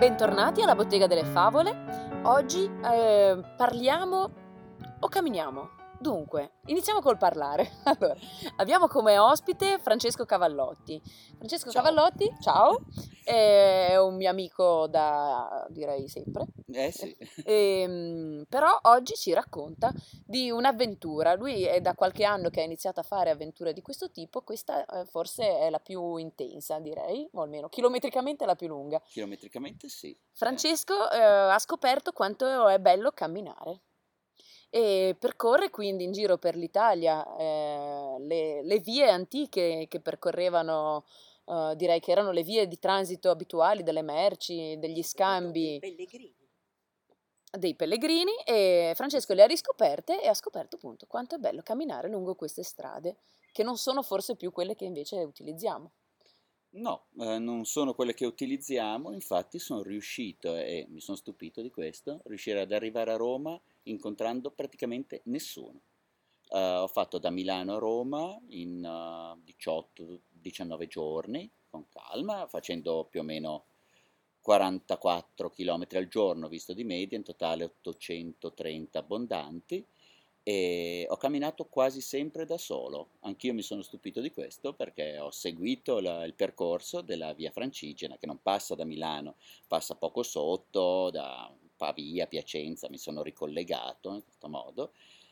Bentornati alla Bottega delle Favole. Oggi parliamo o camminiamo? Dunque, iniziamo col parlare. Allora, abbiamo come ospite Francesco Cavallotti. Francesco Ciao. Cavallotti, ciao, è un mio amico da, direi, sempre. Sì. Però oggi ci racconta di un'avventura. Lui è da qualche anno che ha iniziato a fare avventure di questo tipo. Questa forse è la più intensa, direi, o almeno chilometricamente la più lunga. Chilometricamente sì. Francesco ha scoperto quanto è bello camminare e percorre quindi in giro per l'Italia le vie antiche che percorrevano, direi che erano le vie di transito abituali delle merci, degli scambi dei pellegrini, e Francesco le ha riscoperte e ha scoperto appunto quanto è bello camminare lungo queste strade, che non sono forse più quelle che invece utilizziamo. No, non sono quelle che utilizziamo, infatti sono riuscito, e mi sono stupito di questo, riuscire ad arrivare a Roma incontrando praticamente nessuno. Ho fatto da Milano a Roma in 18-19 giorni, con calma, facendo più o meno 44 km al giorno, visto di media, in totale 830 abbondanti, e ho camminato quasi sempre da solo. Anch'io mi sono stupito di questo perché ho seguito il percorso della via Francigena, che non passa da Milano, passa poco sotto, da Pavia, Piacenza, mi sono ricollegato in questo modo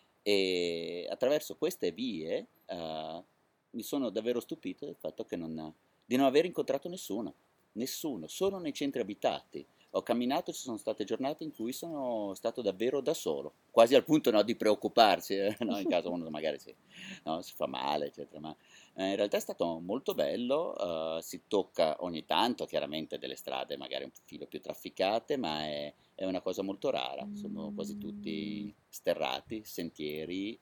e attraverso queste vie mi sono davvero stupito del fatto di non aver incontrato nessuno, solo nei centri abitati. Ho camminato, ci sono state giornate in cui sono stato davvero da solo, quasi al punto no, di preoccuparsi, no, in caso uno magari no, si fa male, eccetera, ma in realtà è stato molto bello, si tocca ogni tanto chiaramente delle strade magari un filo più trafficate, ma è una cosa molto rara, sono quasi tutti sterrati, sentieri,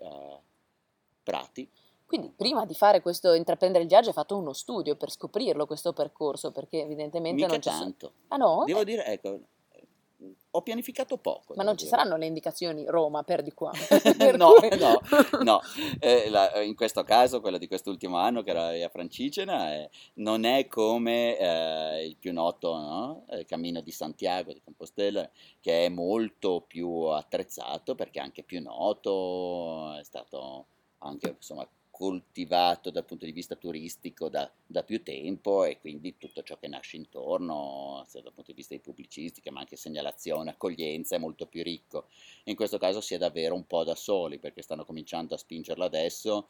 prati. Quindi prima di fare questo, intraprendere il viaggio, hai fatto uno studio per scoprirlo, questo percorso, perché evidentemente Mica non ci sono... tanto. Ah no? Devo dire, ecco, ho pianificato poco, Ma devo non ci dire. saranno le indicazioni Roma, perdi qua. Per No, cui... no, no. In questo caso, quella di quest'ultimo anno, che era via Francigena, non è come il più noto, no? Il Cammino di Santiago di Compostela, che è molto più attrezzato perché è anche più noto, è stato anche insomma coltivato dal punto di vista turistico da più tempo, e quindi tutto ciò che nasce intorno, sia dal punto di vista di pubblicistica, ma anche segnalazione, accoglienza, è molto più ricco. In questo caso si è davvero un po' da soli perché stanno cominciando a spingerlo adesso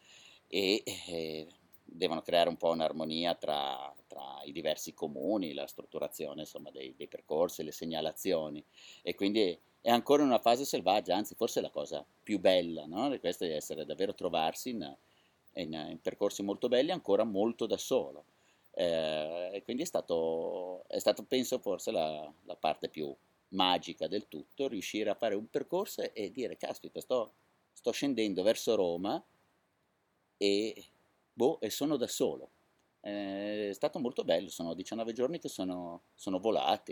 e devono creare un po' un'armonia tra i diversi comuni, la strutturazione insomma dei percorsi, le segnalazioni, e quindi è ancora in una fase selvaggia, anzi forse è la cosa più bella, no? Di questo, di essere davvero trovarsi in percorsi molto belli ancora molto da solo. E quindi è stato penso forse la parte più magica del tutto, riuscire a fare un percorso e dire, caspita, sto scendendo verso Roma e, e sono da solo. È stato molto bello, sono 19 giorni che sono volati.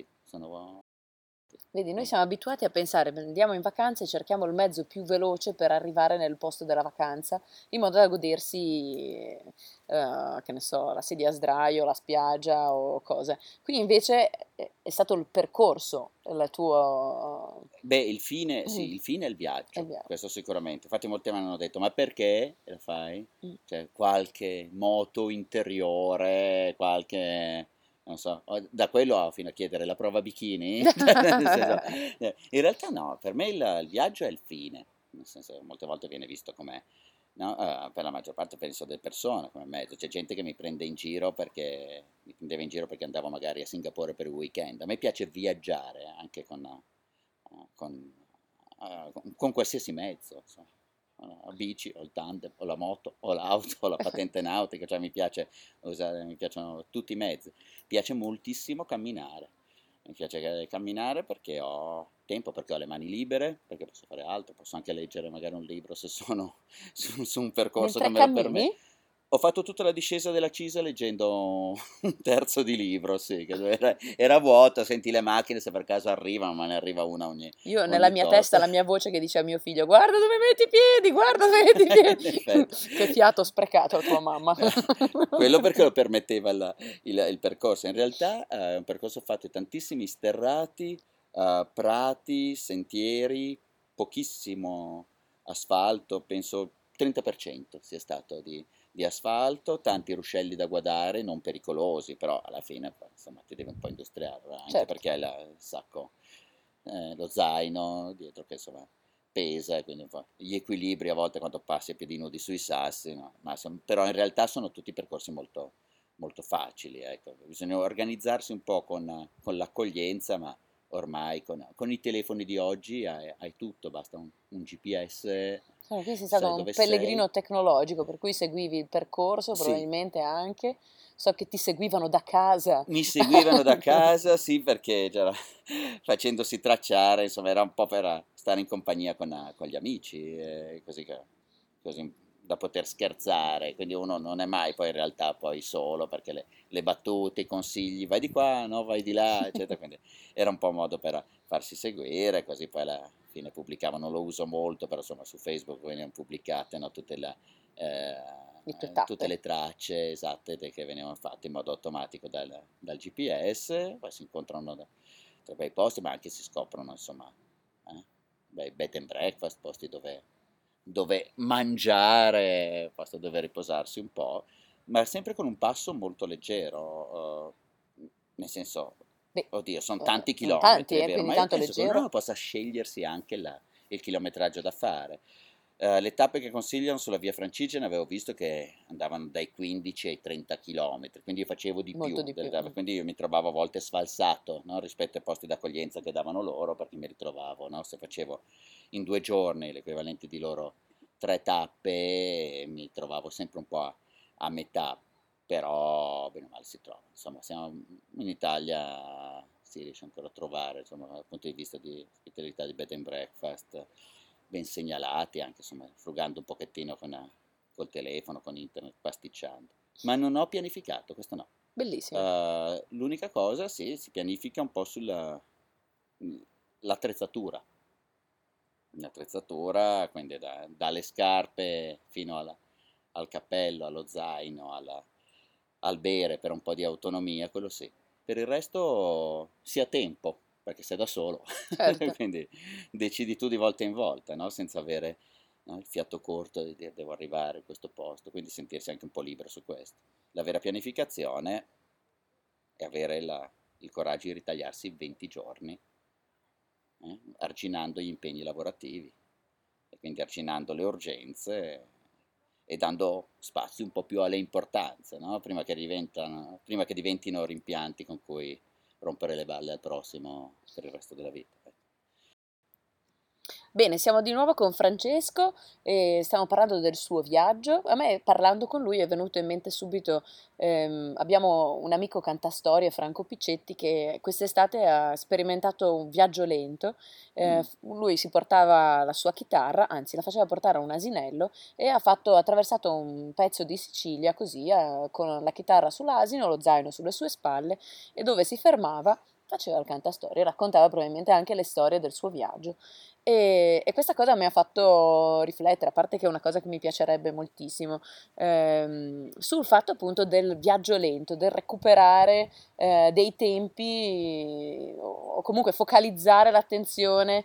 Vedi, noi siamo abituati a pensare, andiamo in vacanza e cerchiamo il mezzo più veloce per arrivare nel posto della vacanza, in modo da godersi, che ne so, la sedia a sdraio, la spiaggia o cose. Qui invece è stato il percorso, il tuo... Beh, il fine, Mm, sì, il fine è il è viaggio, vero. questo sicuramente. Infatti molti mi hanno detto, ma perché lo fai? Mm. Cioè, qualche moto interiore, qualche, non so, da quello fino a chiedere la prova bikini. Cioè, nel senso, in realtà no, per me il viaggio è il fine, nel senso, molte volte viene visto come, no, per la maggior parte penso delle persone come mezzo. C'è gente che mi prende in giro perché mi prendeva in giro perché andavo magari a Singapore per il weekend. A me piace viaggiare anche con, con qualsiasi mezzo, insomma. La bici o il tandem o la moto o l'auto o la patente nautica, cioè mi piace usare, mi piacciono tutti i mezzi. Mi piace moltissimo camminare. Mi piace camminare perché ho tempo, perché ho le mani libere, perché posso fare altro, posso anche leggere magari un libro se sono su un percorso che Mentre me lo cammini? permette. Ho fatto tutta la discesa della Cisa leggendo un terzo di libro, sì, che era vuoto, senti le macchine se per caso arrivano, ma ne arriva una Io nella ogni mia tot. testa la mia voce che dice a mio figlio: "Guarda dove metti i piedi, guarda dove metti i piedi". In effetti. Che fiato sprecato a tua mamma. Quello perché lo permetteva il percorso. In realtà è un percorso fatto di tantissimi sterrati, prati, sentieri, pochissimo asfalto, penso 30% sia stato di asfalto, tanti ruscelli da guardare, non pericolosi, però alla fine insomma ti devi un po' industriare, anche Certo. perché il sacco, lo zaino dietro che insomma pesa, e quindi un po' gli equilibri a volte quando passi a piedi nudi sui sassi, no? Però in realtà sono tutti percorsi molto, molto facili, ecco. Bisogna organizzarsi un po' con l'accoglienza, ma ormai con i telefoni di oggi hai tutto, basta un GPS, Quindi sei stato sai un dove sei. pellegrino tecnologico, per cui seguivi il percorso Sì, probabilmente anche. So che ti seguivano da casa. mi seguivano da casa, sì, perché facendosi tracciare, insomma, era un po' per stare in compagnia con gli amici, così da poter scherzare, quindi uno non è mai poi in realtà poi solo, perché le battute, i consigli, vai di qua, no, vai di là, eccetera, quindi era un po' un modo per farsi seguire, così poi alla fine pubblicavano, non lo uso molto, però insomma su Facebook venivano pubblicate, no, Le tue tutte tappe. le tracce esatte che venivano fatte in modo automatico dal GPS, poi si incontrano tra bei posti, ma anche si scoprono, insomma, bed and breakfast, posti dove mangiare, posti dove riposarsi un po', ma sempre con un passo molto leggero, nel senso, Beh, oddio, sono tanti son tanti, chilometri, è vero, quindi ma io tanto penso che leggero. ognuno possa scegliersi anche il chilometraggio da fare. Le tappe che consigliano sulla via Francigena avevo visto che andavano dai 15 ai 30 km, quindi io facevo di Molto più di delle più. tappe, quindi io mi trovavo a volte sfalsato, no, rispetto ai posti d'accoglienza che davano loro, perché mi ritrovavo, no, se facevo in 2 giorni l'equivalente di loro 3 tappe, mi trovavo sempre un po' a metà, però bene o male si trova. Insomma, siamo in Italia, si riesce ancora a trovare, insomma, dal punto di vista di ospitalità di bed and breakfast ben segnalati, anche insomma, frugando un pochettino col telefono, con internet, pasticciando. Ma non ho pianificato, questo no. Bellissimo. L'unica cosa, sì, si pianifica un po' l'attrezzatura. L'attrezzatura, quindi dalle scarpe fino al cappello, allo zaino, al bere per un po' di autonomia, quello sì. Per il resto si ha tempo, perché sei da solo, Certo. quindi decidi tu di volta in volta, no? Senza avere, no, il fiato corto di dire devo arrivare a questo posto, quindi sentirsi anche un po' libero su questo. La vera pianificazione è avere il coraggio di ritagliarsi 20 giorni, arginando gli impegni lavorativi e quindi arginando le urgenze e dando spazio un po' più alle importanze, no? Prima che diventino rimpianti con cui rompere le balle al prossimo per il resto della vita. Ecco. Bene, siamo di nuovo con Francesco e stiamo parlando del suo viaggio. A me, parlando con lui, è venuto in mente subito, abbiamo un amico cantastorie, Franco Piccetti, che quest'estate ha sperimentato un viaggio lento. Mm, Lui si portava la sua chitarra, anzi la faceva portare a un asinello e ha attraversato un pezzo di Sicilia così, con la chitarra sull'asino, lo zaino sulle sue spalle e dove si fermava faceva il cantastorie, raccontava probabilmente anche le storie del suo viaggio. E questa cosa mi ha fatto riflettere, a parte che è una cosa che mi piacerebbe moltissimo, sul fatto appunto del viaggio lento, del recuperare dei tempi o comunque focalizzare l'attenzione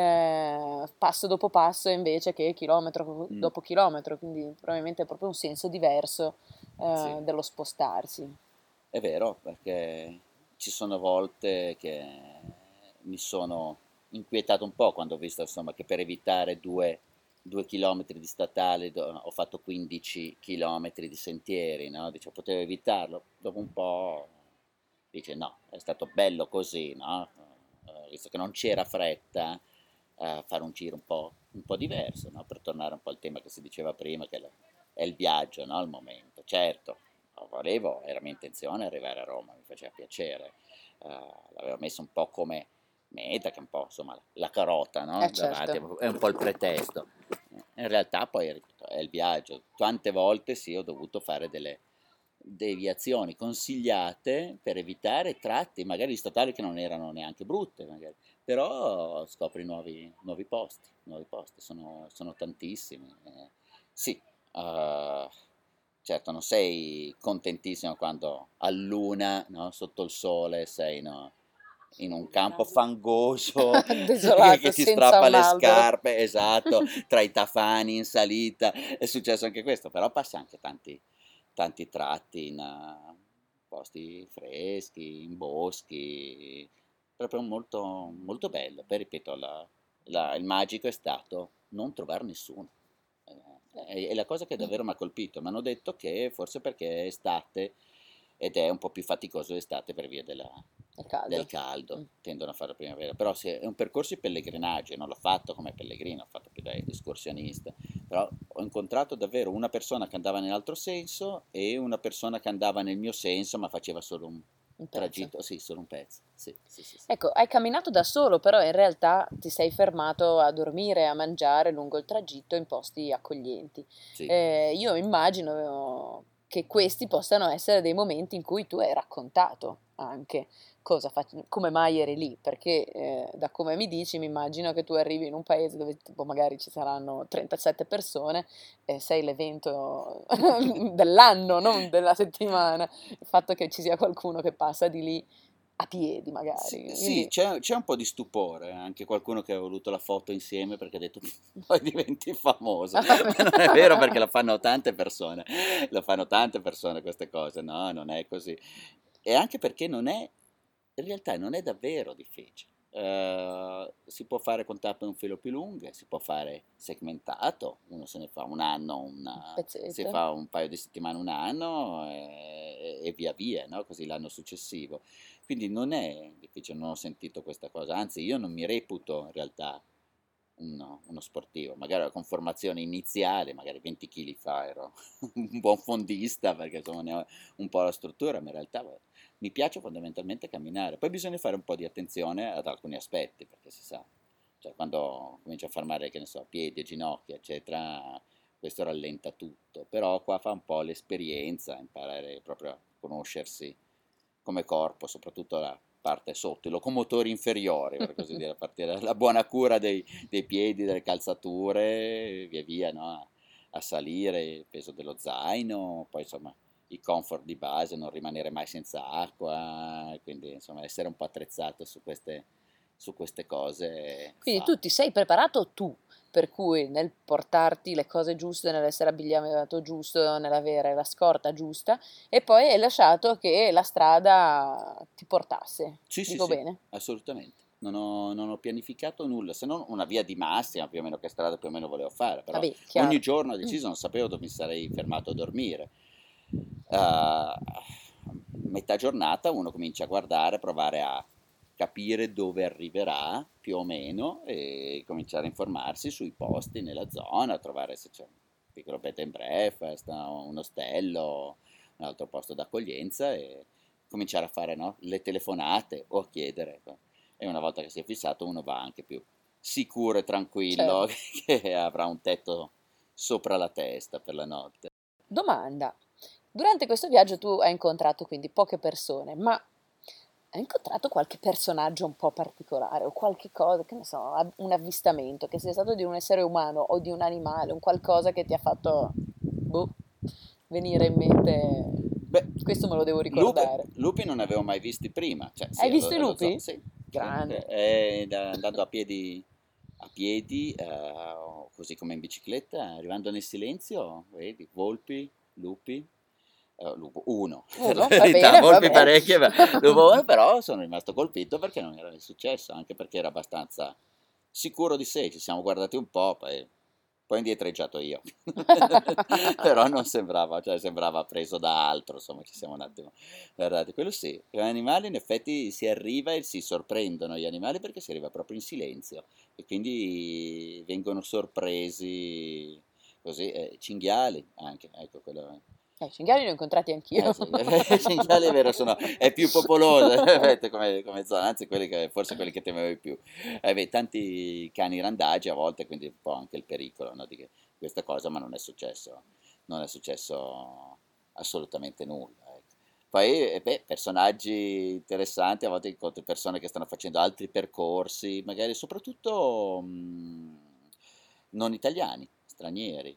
passo dopo passo invece che chilometro mm, dopo chilometro, quindi probabilmente è proprio un senso diverso sì, dello spostarsi. è vero, perché ci sono volte che mi sono inquietato un po' quando ho visto insomma, che per evitare 2 chilometri di statale ho fatto 15 chilometri di sentieri, no? Dice, potevo evitarlo. Dopo un po' dice no, è stato bello così, no? Visto che non c'era fretta, fare un giro un po' diverso, no? Per tornare un po' al tema che si diceva prima, che è il viaggio, no? Al momento. Certo, era mia intenzione arrivare a Roma, mi faceva piacere, l'avevo messo un po' come meta, che è un po' insomma la carota, no? Davanti, Certo. è un po' il pretesto. In realtà poi, ripeto, è il viaggio. Tante volte sì, ho dovuto fare delle deviazioni consigliate per evitare tratti, magari statali che non erano neanche brutte, magari, però scopri nuovi posti, sono tantissimi. Sì, certo non sei contentissimo quando a luna, no, sotto il sole sei, no, in un campo fangoso Desolato, che ti senza strappa un le albero. scarpe, esatto, tra i tafani in salita, è successo anche questo, però passa anche tanti tratti in posti freschi, in boschi, proprio molto, molto bello. Poi ripeto, il magico è stato non trovare nessuno. È la cosa che davvero mi ha colpito. Mi hanno detto che forse perché è estate ed è un po' più faticoso d'estate per via È del caldo. caldo, Mm. tendono a fare la primavera, però se è un percorso di pellegrinaggio, non l'ho fatto come pellegrino, ho fatto più da escursionista, però ho incontrato davvero una persona che andava nell'altro senso e una persona che andava nel mio senso, ma faceva solo un Un pezzo. tragitto, sì, solo un pezzo, sì, sì, sì, sì. Ecco, hai camminato da solo, però in realtà ti sei fermato a dormire, a mangiare lungo il tragitto in posti accoglienti. Sì. Io immagino che questi possano essere dei momenti in cui tu hai raccontato anche come mai eri lì, perché da come mi dici, mi immagino che tu arrivi in un paese dove tipo magari ci saranno 37 persone e sei l'evento dell'anno, non della settimana. Il fatto che ci sia qualcuno che passa di lì a piedi Sì, magari, sì, quindi c'è un po' di stupore, anche qualcuno che ha voluto la foto insieme perché ha detto poi diventi famoso, ma non è vero perché lo fanno tante persone queste cose, no, non è così. E anche perché in realtà non è davvero difficile. Si può fare con tappe un filo più lunghe, si può fare segmentato, uno se ne fa un anno, un si pezzetto. fa un paio di settimane, un anno e via via, no? Così l'anno successivo. Quindi non è difficile, non ho sentito questa cosa, anzi io non mi reputo in realtà uno sportivo, magari la conformazione iniziale, magari 20 kg fa ero un buon fondista perché insomma ne ho un po' la struttura, ma in realtà mi piace fondamentalmente camminare, poi bisogna fare un po' di attenzione ad alcuni aspetti perché si sa, cioè quando cominci a far male, che ne so, piedi e ginocchia, eccetera, questo rallenta tutto, però qua fa un po' l'esperienza, imparare proprio a conoscersi come corpo, soprattutto la parte sotto, i locomotori inferiori, per così dire, a partire dalla buona cura dei piedi, delle calzature, via via, no? A salire, il peso dello zaino, poi insomma i comfort di base, non rimanere mai senza acqua, quindi insomma essere un po' attrezzato su queste cose Quindi tu fa. ti sei preparato tu, per cui nel portarti le cose giuste, nell'essere abbigliato giusto, nell'avere la scorta giusta, e poi hai lasciato che la strada ti portasse. Sì, sì, Dico sì, bene? assolutamente. Non ho pianificato nulla, se non una via di massima, più o meno che strada più o meno volevo fare, però Vabbè, ogni chiaro. giorno ho Mm. deciso, non sapevo dove mi sarei fermato a dormire. A metà giornata uno comincia a guardare, provare a capire dove arriverà più o meno e cominciare a informarsi sui posti nella zona, trovare se c'è un piccolo bed and breakfast, un ostello, un altro posto d'accoglienza e cominciare a fare, no, le telefonate o a chiedere. Ecco. E una volta che si è fissato uno va anche più sicuro e tranquillo Certo. che avrà un tetto sopra la testa per la notte. Domanda. Durante questo viaggio tu hai incontrato quindi poche persone, ma hai incontrato qualche personaggio un po' particolare o qualche cosa, che ne so, un avvistamento, che sia stato di un essere umano o di un animale, un qualcosa che ti ha fatto boh, venire in mente, Beh, questo me lo devo lupi, ricordare. lupi non ne avevo mai visti prima, cioè sì, Hai visto i allo zoo, lupi? sì, sì, sì, Grande. andando a piedi così come in bicicletta, arrivando nel silenzio, vedi, volpi, lupi, lupo uno, per la Uno, va verità, bene, va volpi bene. parecchie, ma lupo uno, però sono rimasto colpito perché non era mai successo, anche perché era abbastanza sicuro di sé, ci siamo guardati un po', poi indietreggiato io, però non sembrava, cioè sembrava preso da altro, insomma ci siamo un attimo guardati, quello sì, gli animali in effetti si arriva e si sorprendono gli animali perché si arriva proprio in silenzio e quindi vengono sorpresi così, cinghiali anche, ecco quello. I cinghiali li ho incontrati anch'io. Sì, i cinghiali è vero, è più popolosa in effetti, come zona, anzi forse quelli che temevo di più. Beh, tanti cani randagi a volte, quindi un po' anche il pericolo, no, questa cosa, ma non è successo assolutamente nulla. Ecco. Poi, personaggi interessanti, a volte incontri persone che stanno facendo altri percorsi, magari soprattutto non italiani, stranieri,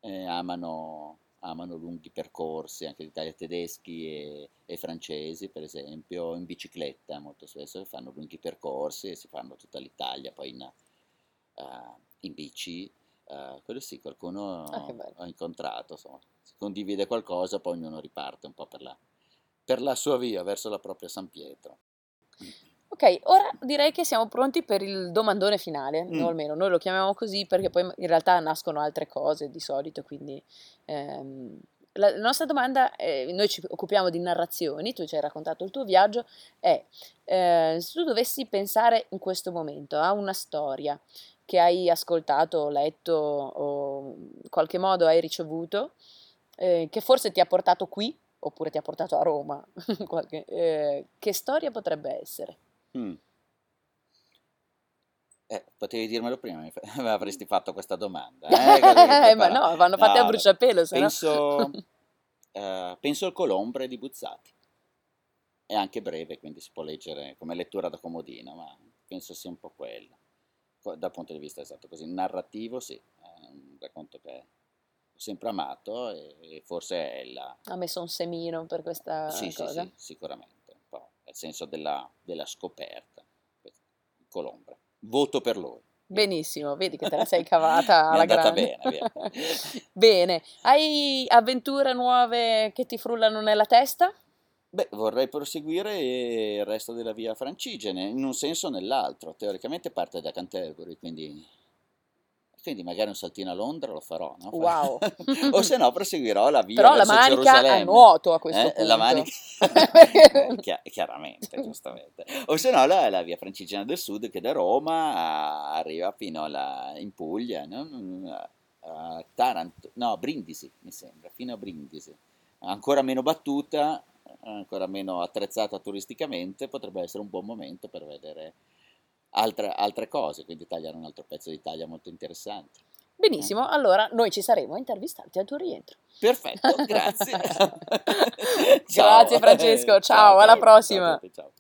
amano lunghi percorsi, anche d'Italia, tedeschi e francesi, per esempio, in bicicletta, molto spesso fanno lunghi percorsi e si fanno tutta l'Italia poi in bici. Quello sì, Che qualcuno bello. ho incontrato, insomma, si condivide qualcosa, poi ognuno riparte un po' per la sua via, verso la propria San Pietro. Ok, ora direi che siamo pronti per il domandone finale, o Mm, almeno noi lo chiamiamo così perché poi in realtà nascono altre cose di solito, quindi la nostra domanda, noi ci occupiamo di narrazioni, tu ci hai raccontato il tuo viaggio, è se tu dovessi pensare in questo momento a una storia che hai ascoltato, letto o in qualche modo hai ricevuto, che forse ti ha portato qui, oppure ti ha portato a Roma, che storia potrebbe essere? mm. Potevi dirmelo prima, mi avresti fatto questa domanda, cosa che Ma prepara. no, vanno fatte a No, no. bruciapelo, se no. Penso al Colombre di Buzzati. È anche breve, quindi si può leggere come lettura da comodino, ma penso sia un po' quello. Dal punto di vista esatto, così narrativo, sì, è un racconto che ho sempre amato e forse è la... Ha messo un semino per questa Sì, sì, cosa. sì, sicuramente, un po', nel senso della scoperta, il Colombre. Voto per lui, via. Benissimo, vedi che te la sei cavata Mi è alla andata grande. bene, via. Bene, hai avventure nuove che ti frullano nella testa? Beh, vorrei proseguire il resto della via Francigene, in un senso o nell'altro. Teoricamente parte da Canterbury, quindi magari un saltino a Londra lo farò, no? Wow. O se no proseguirò la via Però la verso manica a Gerusalemme. nuoto a questo La punto. manica, chiaramente, giustamente. O se no la via Francigena del Sud che da Roma arriva fino in Puglia, no? A Taranto, no, Brindisi mi sembra, fino a Brindisi. Ancora meno battuta, ancora meno attrezzata turisticamente, potrebbe essere un buon momento per vedere altre cose, quindi tagliare un altro pezzo d'Italia molto interessante. Benissimo, allora noi ci saremo a intervistarti al tuo rientro. Perfetto, grazie. Grazie Ciao. Francesco, Ciao, ciao, alla ciao, ciao a prossima. tutti, ciao.